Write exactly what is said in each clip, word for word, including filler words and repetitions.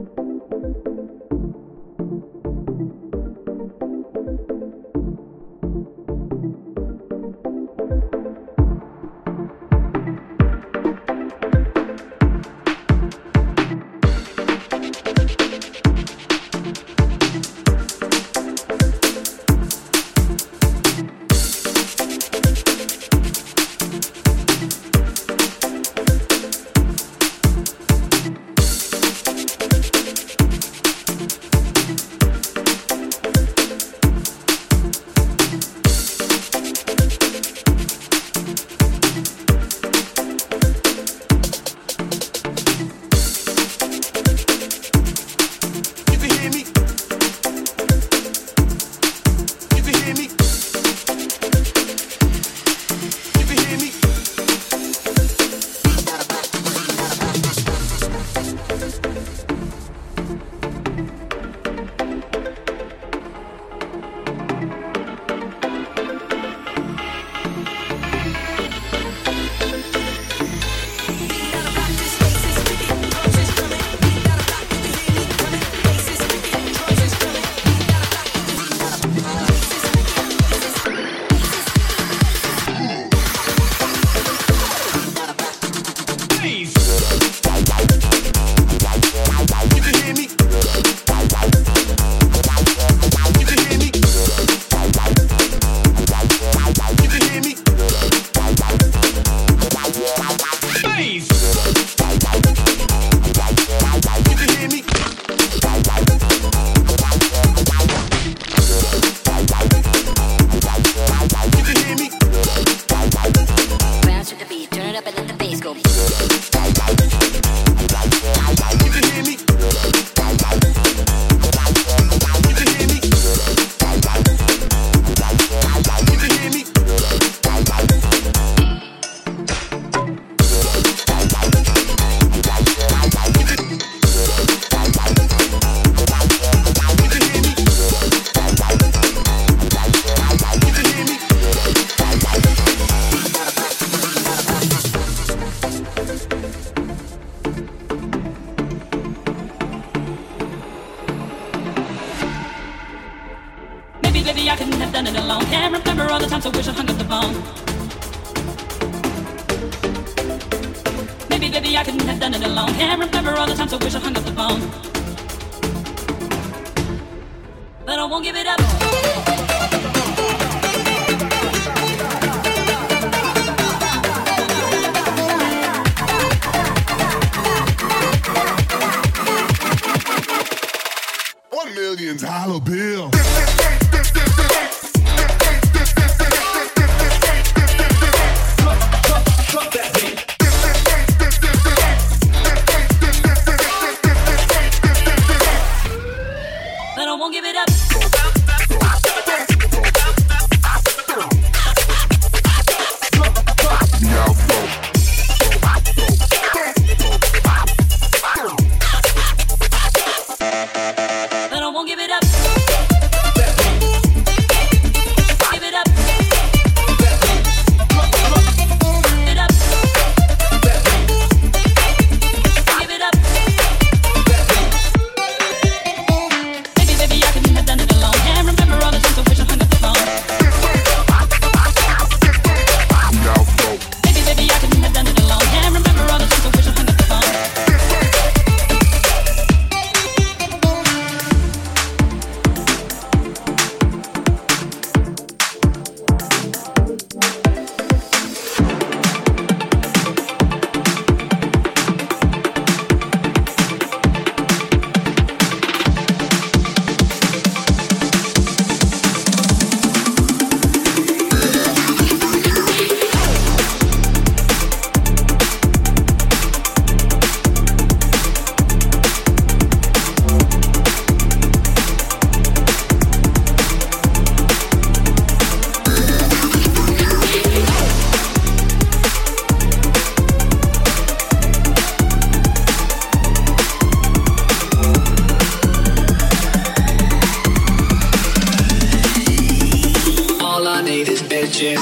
Baby, I couldn't have done it alone. Can't remember all the times I wish I hung up the phone. Maybe, baby, I couldn't have done it alone. Can't remember all the times I wish I hung up the phone. But I won't give it up. One million dollar bill. But I won't give it up. But I won't give it up. Give it up. Give it up. Give it up. Baby, baby, I couldn't have done it alone. Can't remember all the times I wish I hung up the phone. Baby, baby, I couldn't have done it alone. Can't remember all the times I wish I hung up the phone. All I need is bitchin'.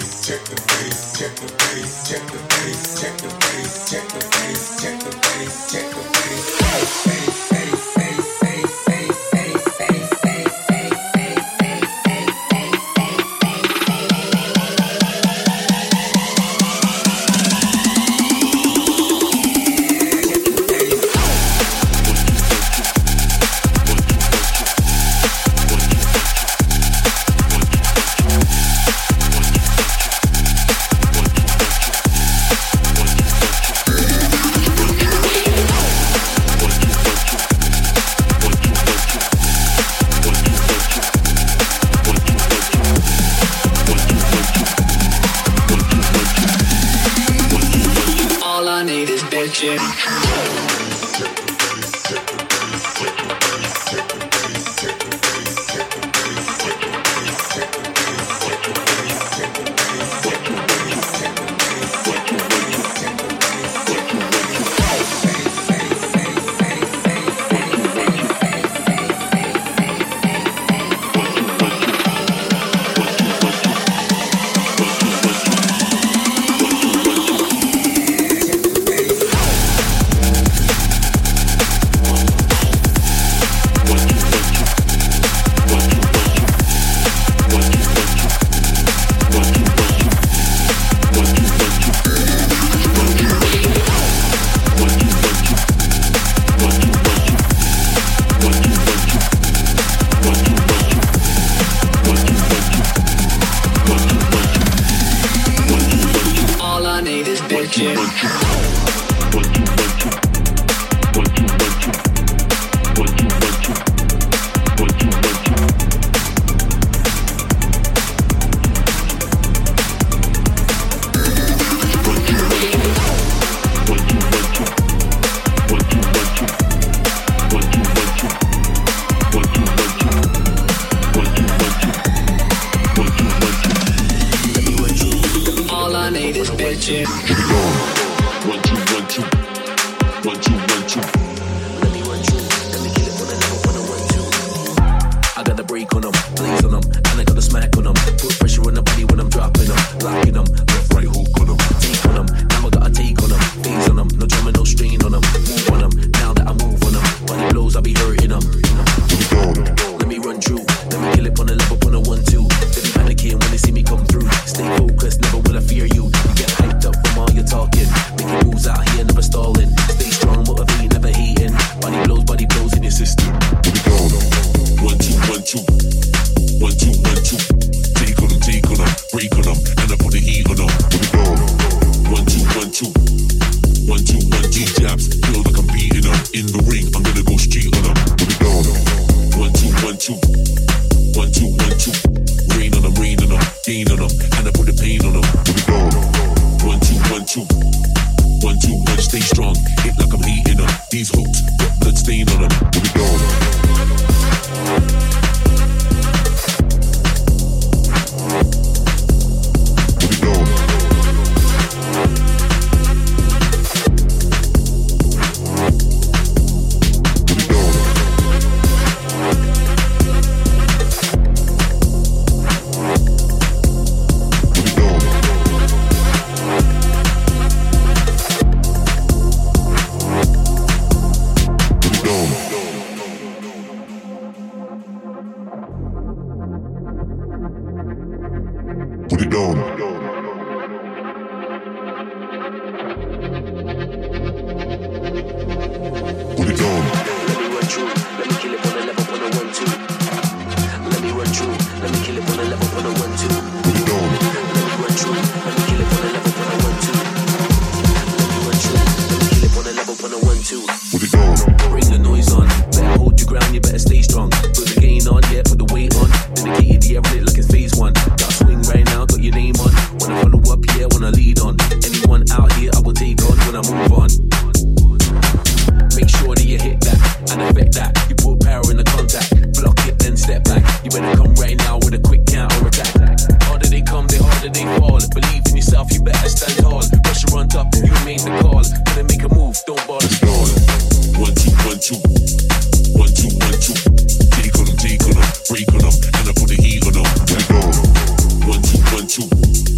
Break on them, and I put the heat on them. One, two, one, two.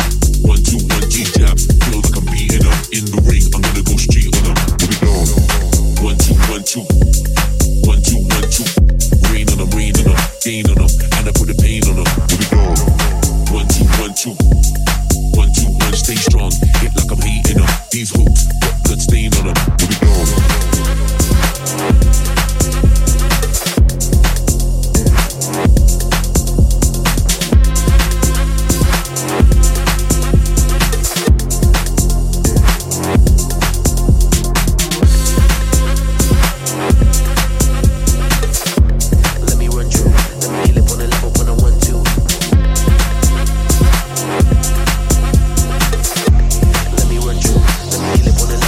One, two, one, G jab. Feel like I'm beating up in the ring. I'm gonna go straight on them. Here we go. One, two, one, two. One, two, one, two. Rain on them, rain on them, gain on them, and I put the pain on them. Here we go. One, two, one, two. One, two, one, stay strong. Hit like I'm heating up. These hooks got blood stain on them. Here we go. Let me run through, let me kill it on the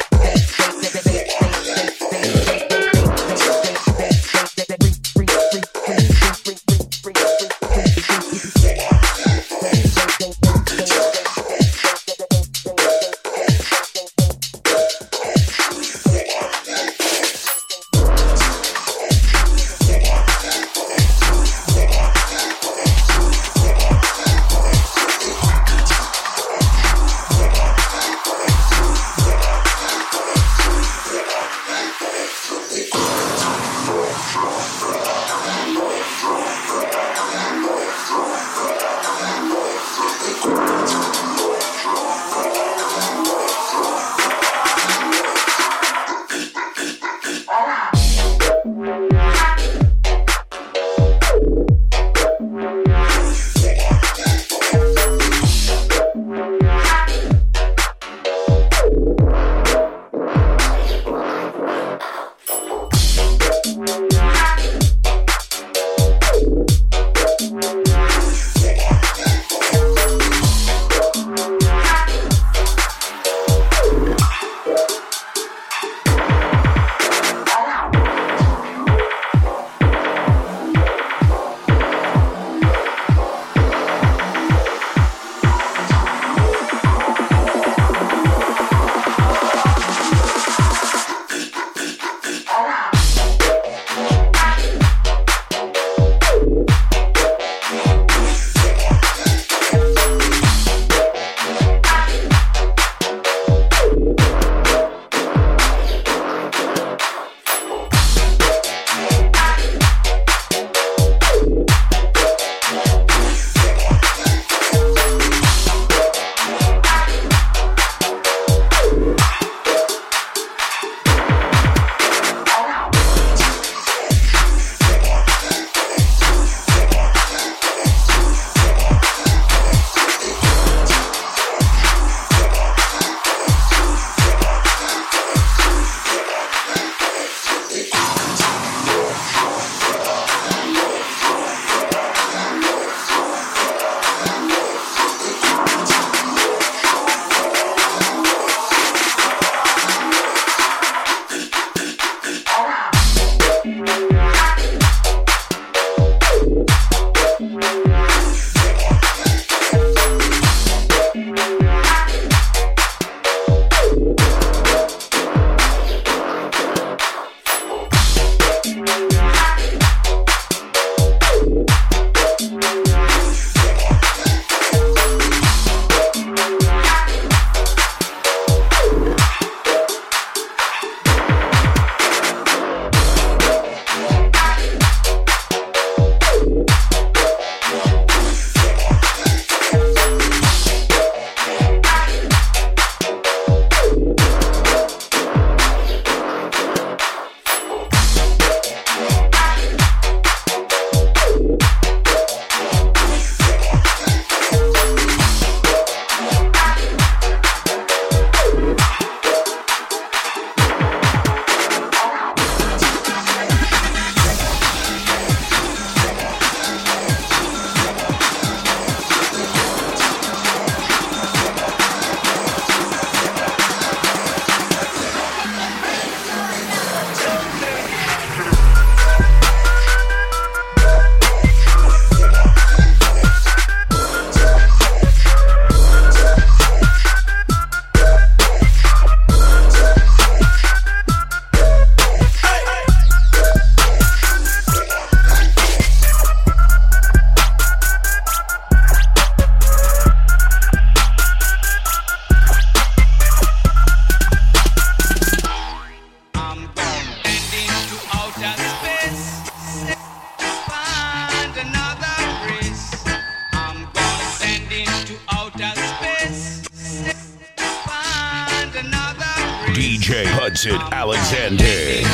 D J Hudson Alexander.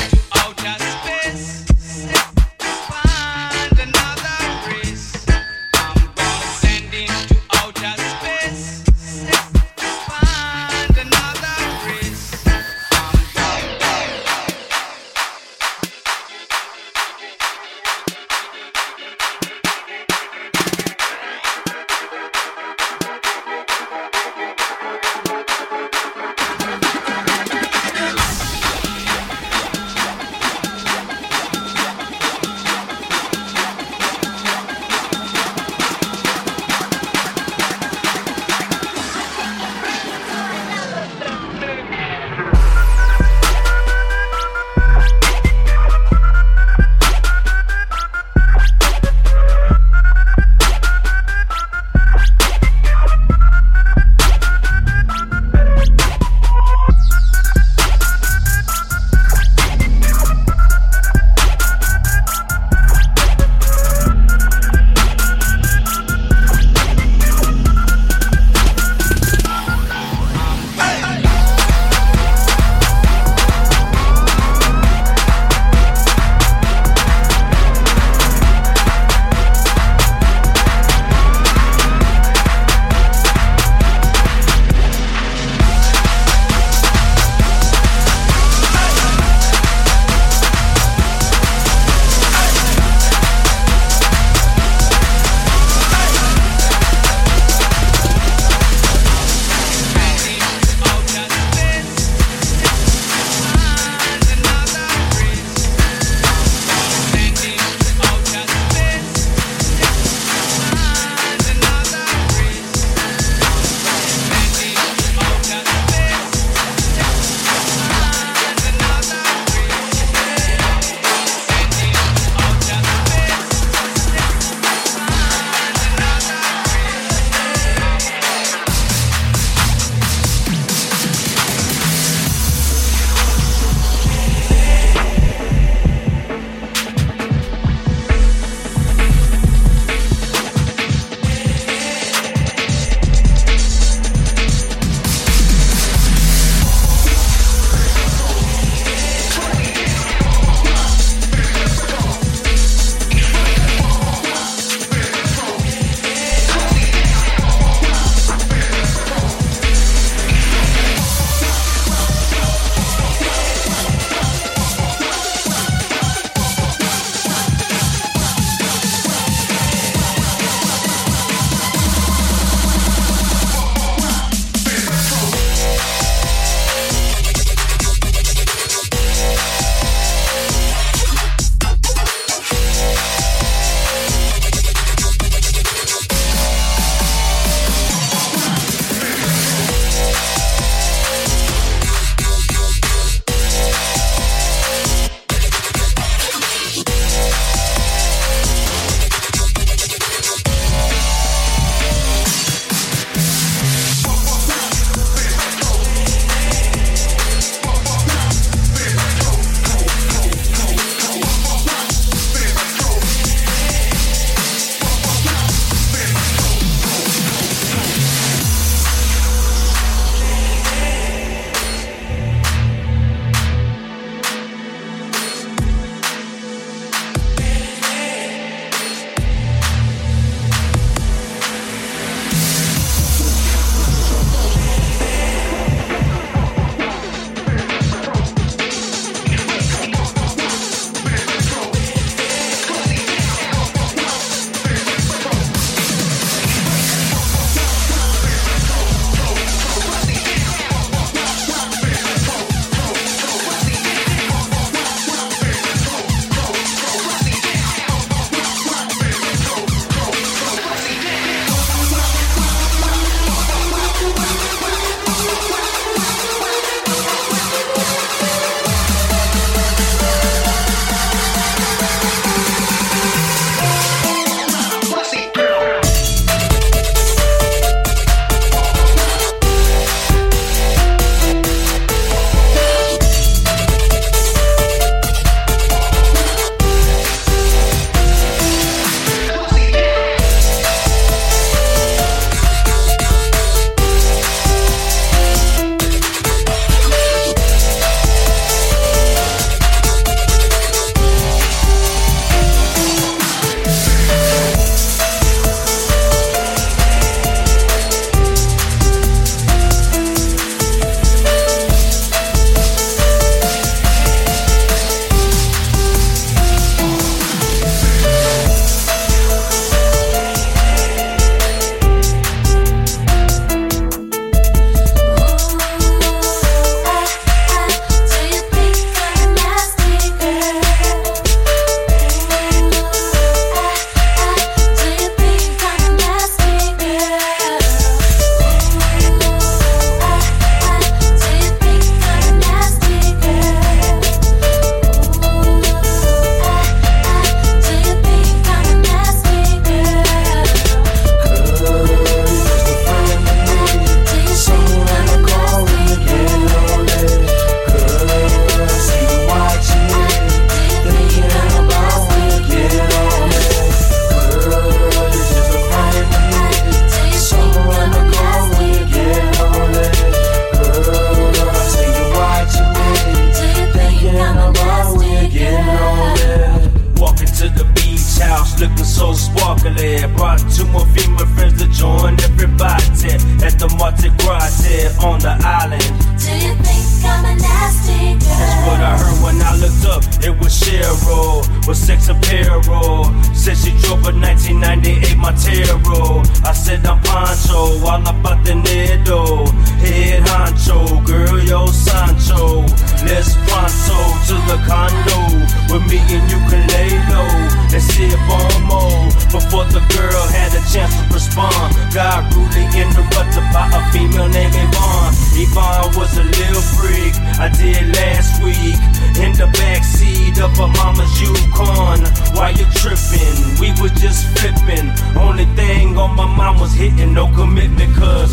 so sparkly. Brought two more female friends to join everybody at the Mardi Gras on the island. Do you think I'm a nasty girl? That's what I heard when I looked up. It was Cheryl with sex apparel. Said she drove a nineteen ninety-eight Montero. I said I'm Pancho, all about the Nido. Head honcho, girl, yo Sancho. Let's pronto to the condo with me and you can lay low and sip on more. Before the girl had a chance to respond, got rudely interrupted by a female named Yvonne. Yvonne was a little freak I did last week in the backseat of her mama's Yukon. Why you tripping? We was just flipping. Only thing on my mind was hitting, no commitment, cause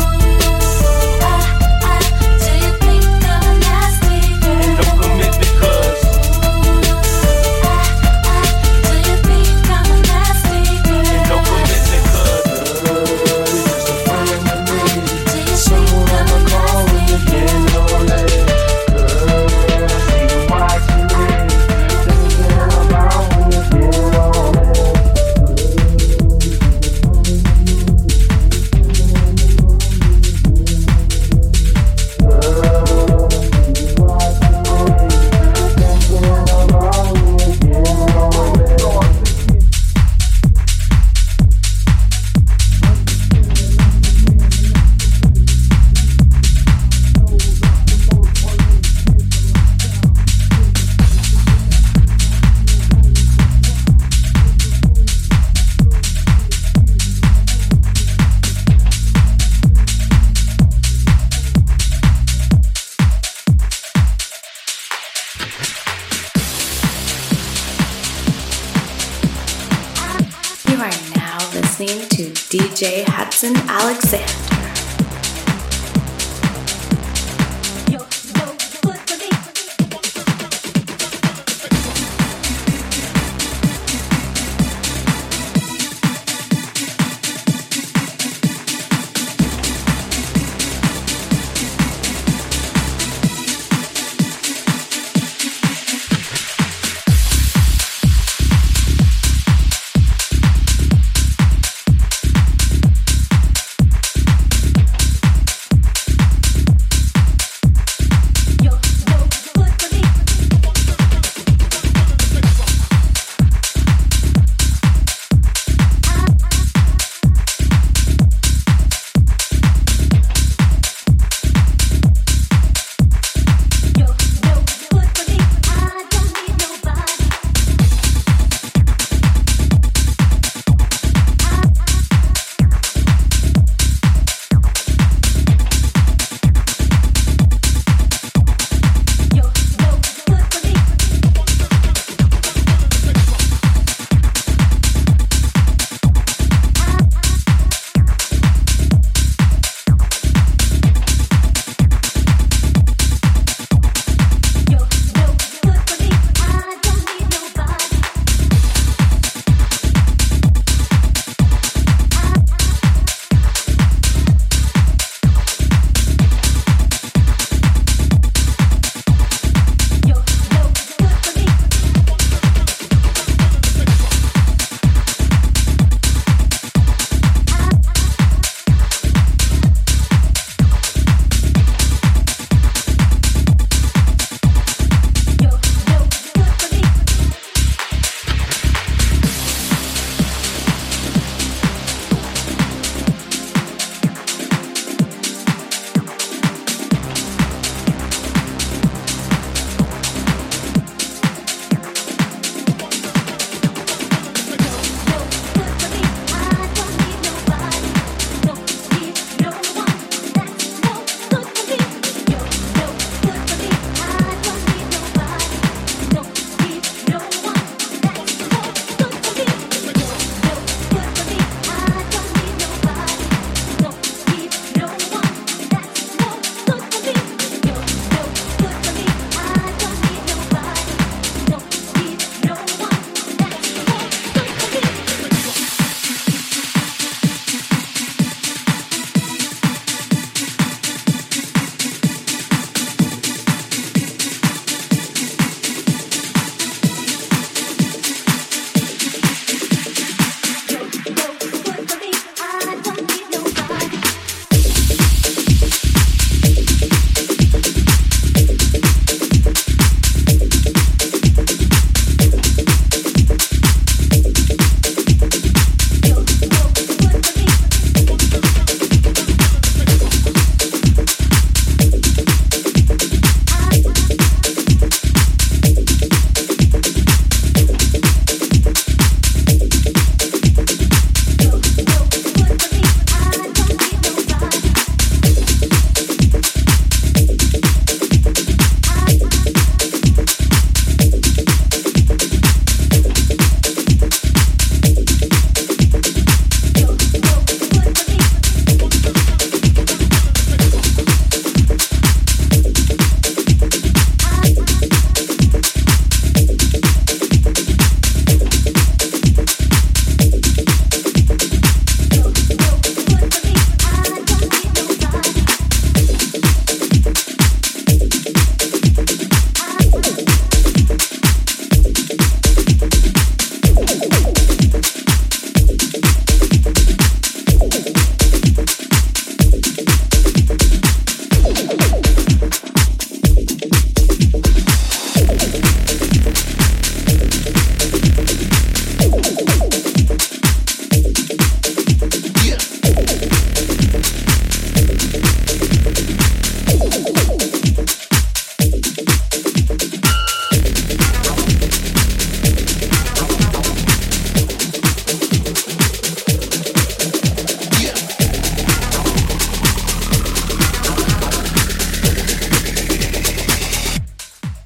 D J Hudson Alexander.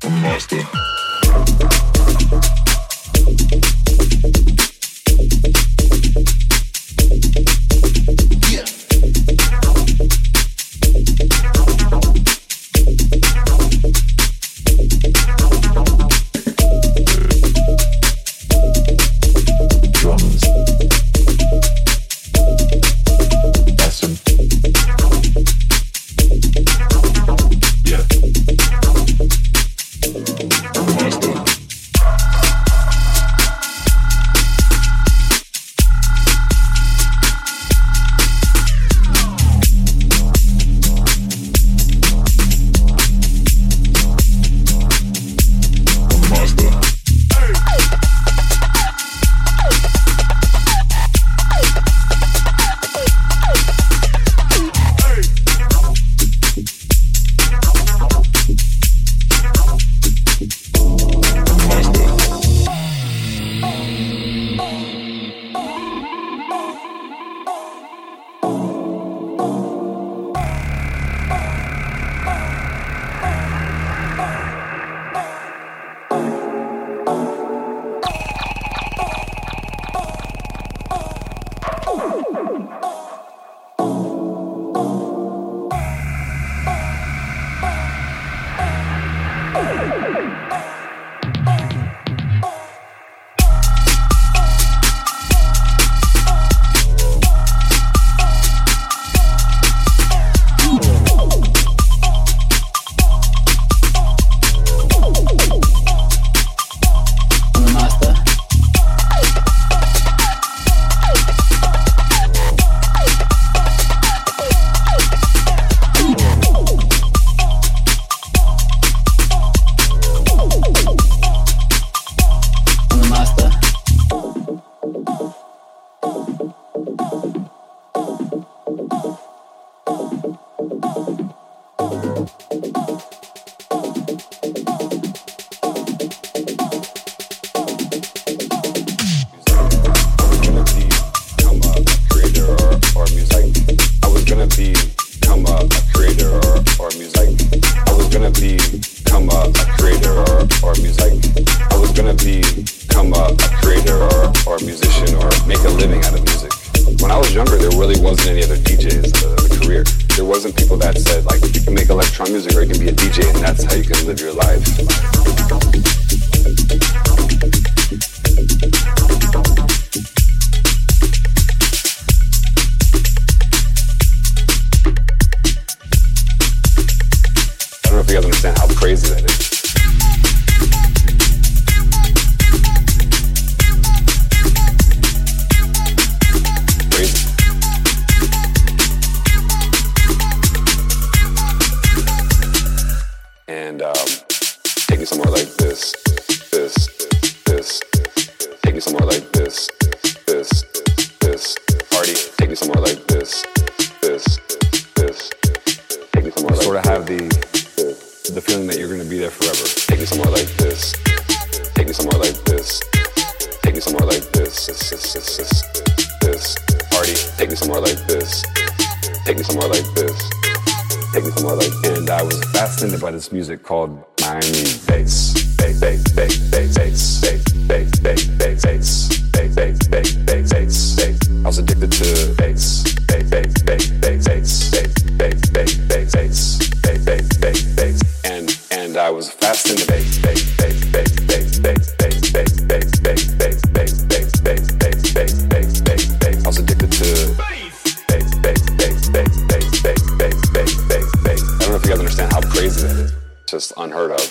By this music called Miami bass, bass, bass, bass, bass, bass, bass, bass, bass, bass, bass, bass, bass, bass, bass, bass. I was addicted to bass, bass, bass, bass, bass, bass, bass, bass, bass, bass, bass, bass, bass, bass, and and I was fast into bass, bass, bass, bass, bass, bass, bass, bass, bass, bass, bass, bass, bass, bass, bass, bass, bass, bass, bass. I was addicted to bass, bass, bass, bass, bass, bass, bass, bass, bass, bass, bass. I don't know if you guys understand how crazy that is. Just unheard of.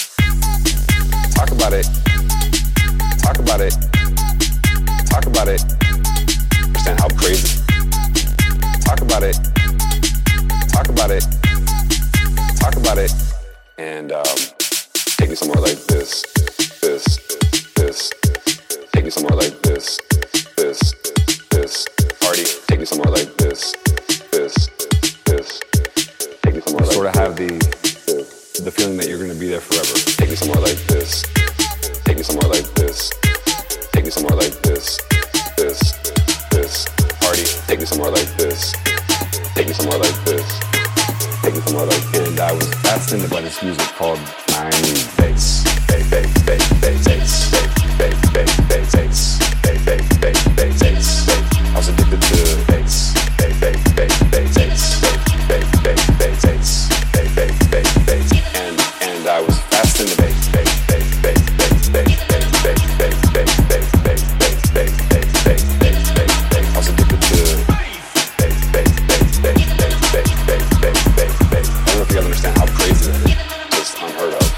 Talk about it. Talk about it. Talk about it. Understand how crazy. Talk about it. Talk about it. Talk about it. And um, take me somewhere like this. This. This. Take me somewhere like this. This. This. Party. Take me somewhere like this. This. This. Take me somewhere like this. Sort of have the the feeling that you're going to be there forever. Take me somewhere like this. Take me somewhere like this. Take me somewhere like this. This. This. Party. Take me somewhere like this. Take me somewhere like this. Take taken from Lolo, and I was fascinated by this music called Miami bass. Bass, bass, bass, bass, bass, bass, bass, bass, bass, bass, bass, bass, bass, bass. I was addicted to bass. Bass, bass, bass, bass, bass, bass, bass, bass, bass, bass, bass, bass, bass, and and I was fascinated by bass, bass, bass, bass, bass, bass, bass, bass, bass, bass, bass, bass, bass, bass, bass, bass, bass, bass, bass. I was addicted to bass, bass, bass, bass, bass, bass, bass, bass, bass, bass. I don't know if you guys understand how crazy that is. It's unheard of.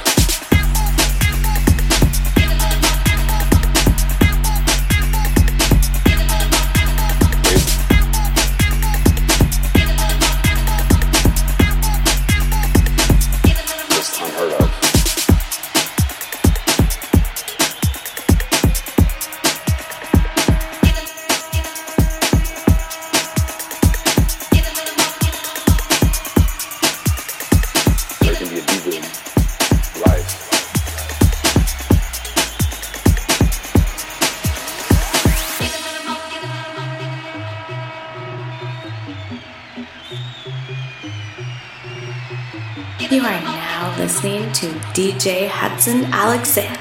You are now listening to D J Hudson Alexander.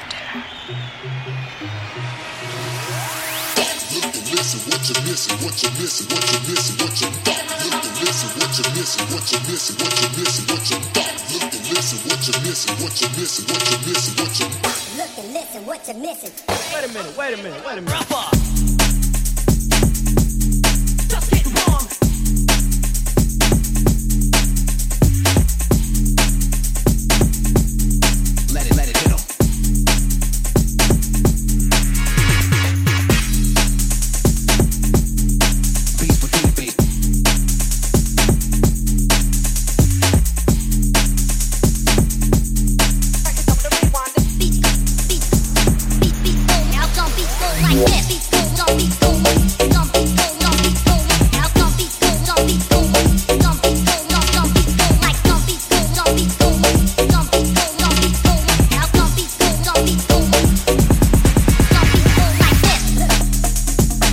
Listen, what you missing, what you missing, what you missing, what you got. Look and listen, what you missing, what you missing, what you missing, what you got. Look and listen, what you missing, what you missing, what you missing, what you got. Look and listen, what you missing. Wait a minute, wait a minute, wait a minute. Wrap up. Just get wrong. Let it, let it hit 'em. Beat for beat, beat. Beat, beat, beat, beat, go now, some beats go like that. Beats go, some beats go, some beats go, some beats go. Now some beats go, some beats go, some beats go, some some beats go like some beats go, some beats go, some beats go, some beats go. Now some beats go, some beats go, some beats go like this.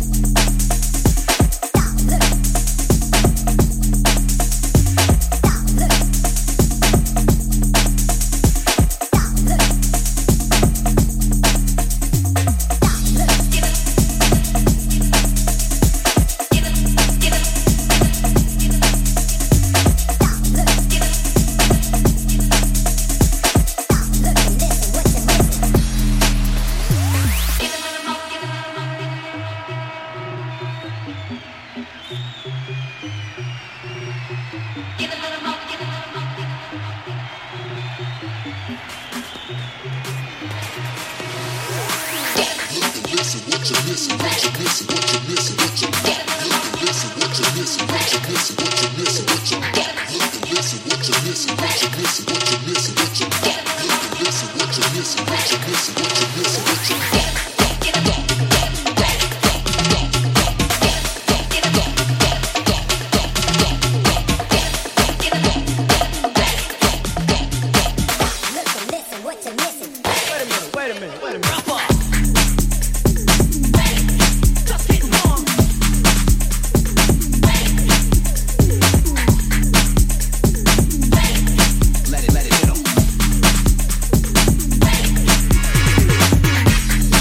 Look and listen, what you missing, what you missing, what you missing, what you got. Look and listen, what you missing, what you missing, what you missing, what you got. Look and listen, what you missing, what you missing, what you missing, what you got. Look and listen, what you missing, what you missing, what you missing, what you got. Look and listen, what you missing. Wait a minute, wait a minute, wait a minute. Wrap up. Just get wrong. Let it, let it hit 'em.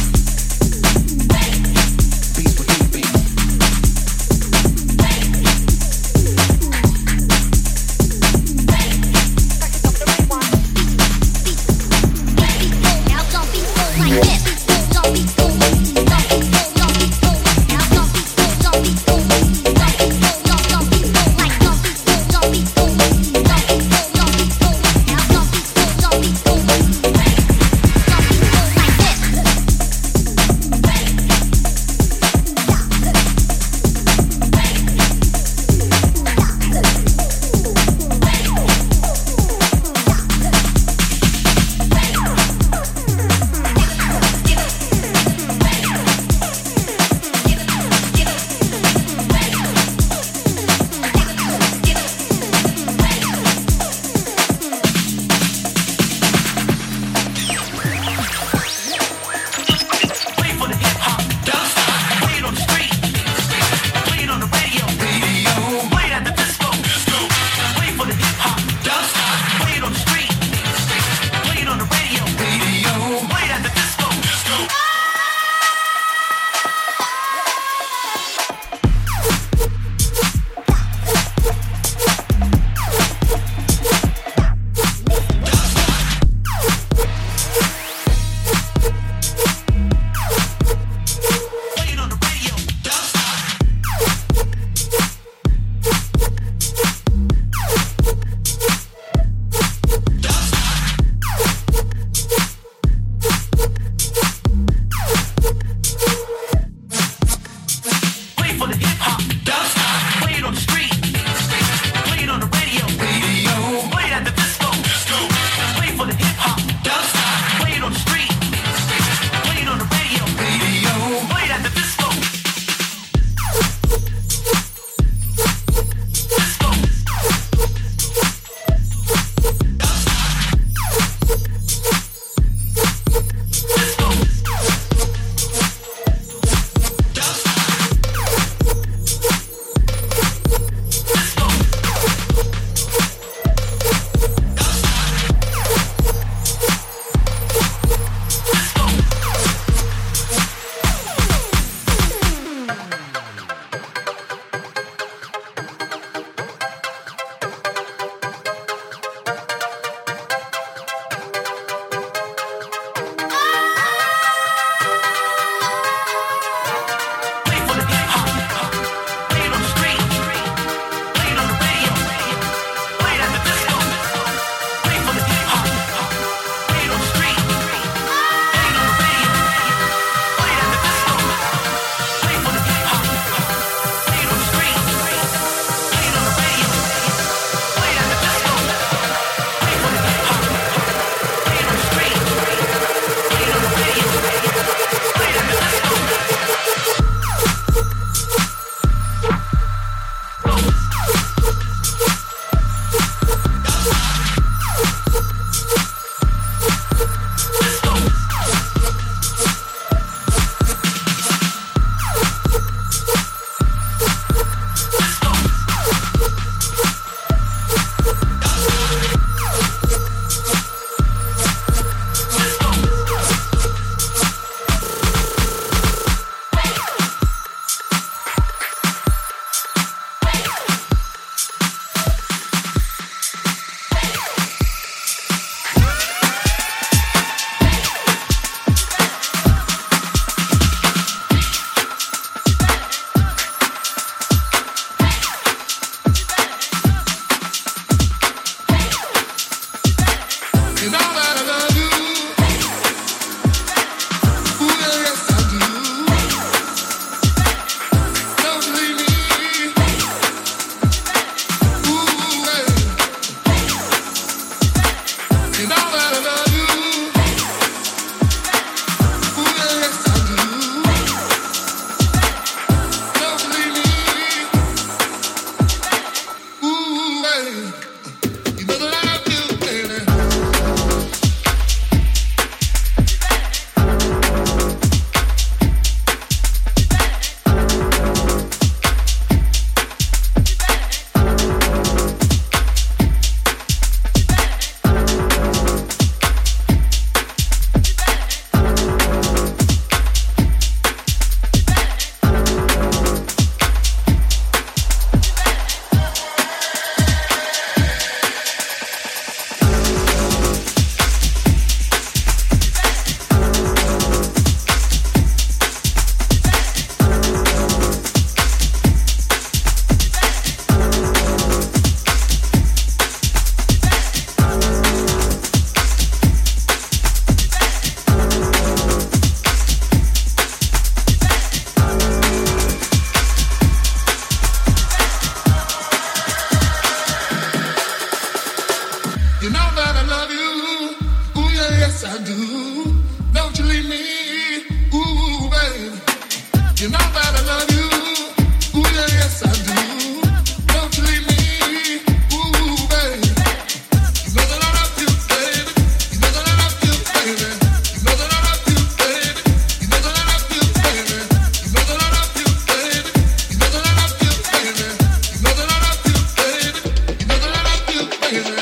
yes I do. Don't you leave me, ooh, baby. You know that I love you. Ooh, yeah, yes I do. Don't you leave me, ooh, baby. You know that I love you, baby. You know that I love you, baby. You know that I love you, baby. You know that I love you, baby. You know that I love you, baby. You know that I love you, baby. You know that I love you, baby. You know that I love you, baby.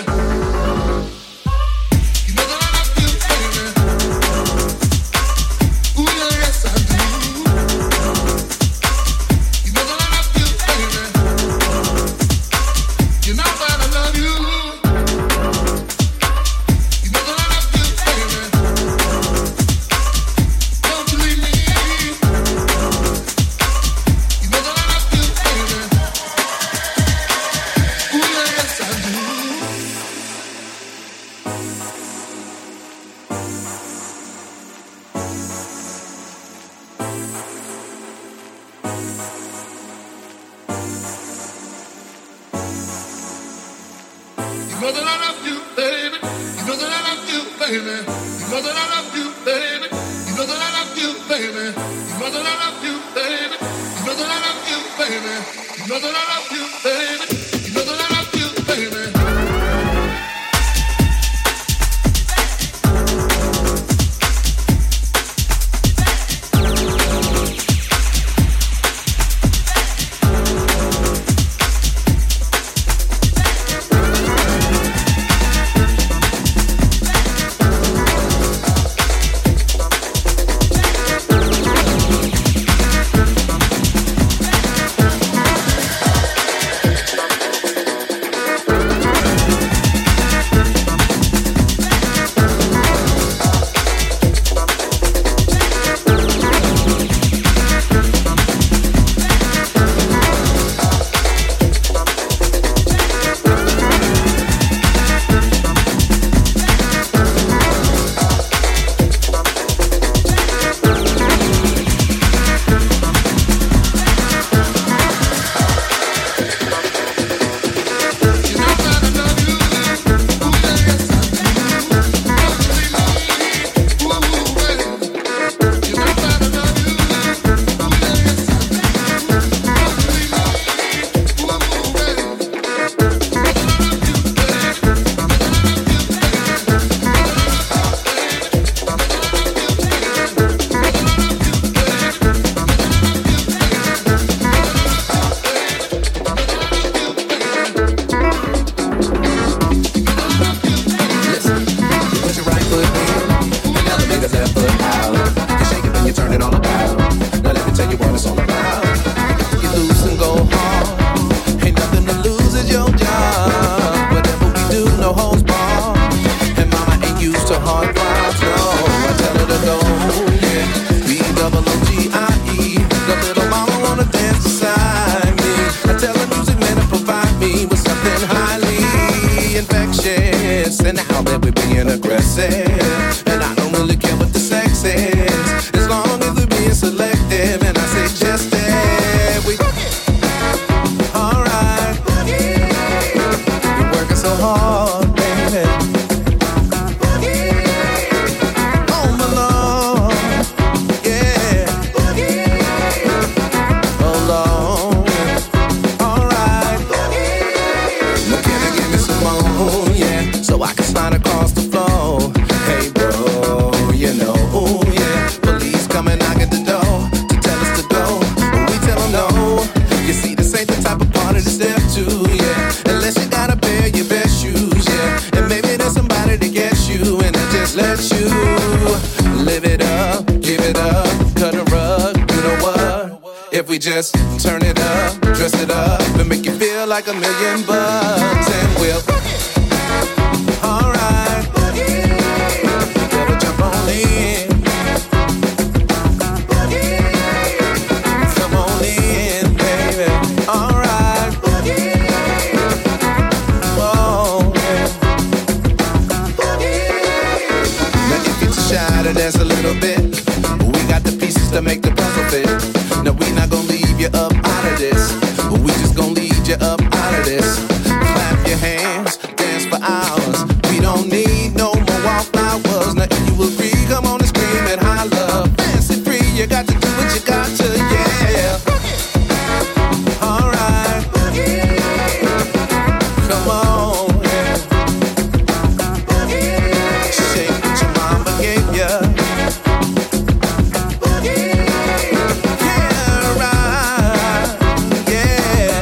You know that I love you, baby. You know that I love you, baby. You know that I love you, baby. You know that I love you, baby. You know that I love you, baby. You know that I love you, baby. You know that I love you, baby. You know that I love you, baby. Just turn it up, dress it up, and make you feel like a million bucks, and we'll alright. You better jump on in. Come on in, baby. Alright. Oh, now if you're too shy to dance a little bit, we got the pieces to make the puzzle fit. Now we not gonna leave you up out of this. We just gonna lead you up out of this. Clap your hands, dance for hours. We don't need no more wallflowers. Now if you agree, come on and scream and holler. Fancy free, you got to do what you got to, yeah. Alright. Come on, yeah. Shake what your mama gave ya. Yeah, right. Yeah.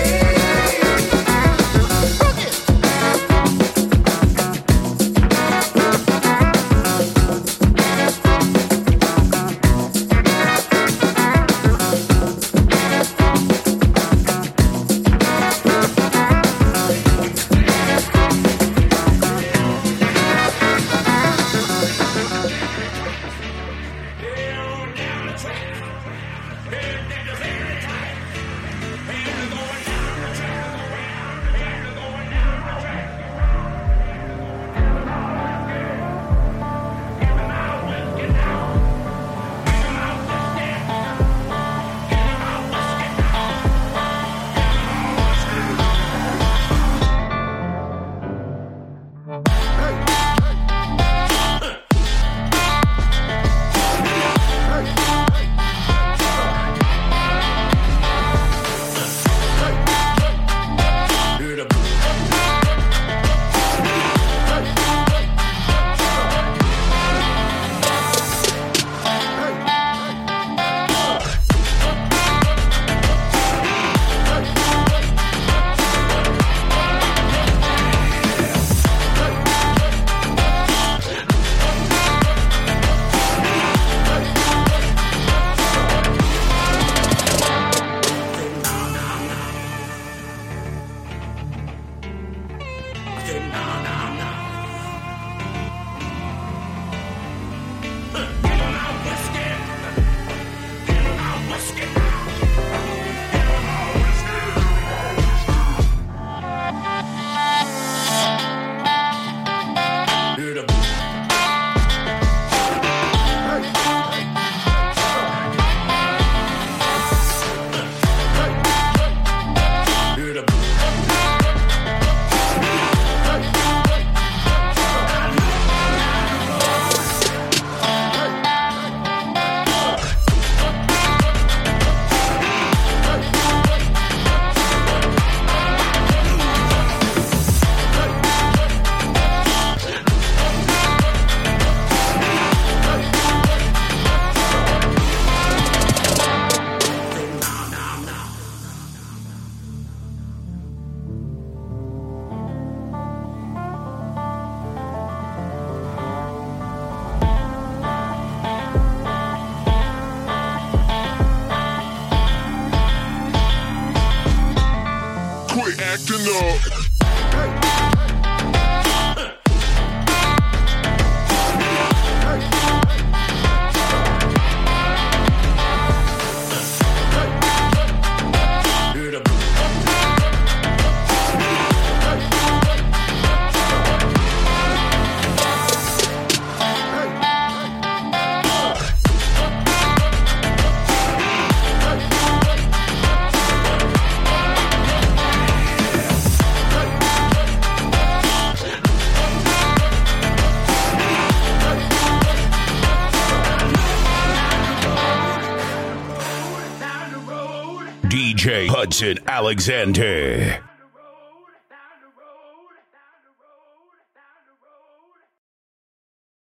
Quit acting up. D J Hudson Alexander.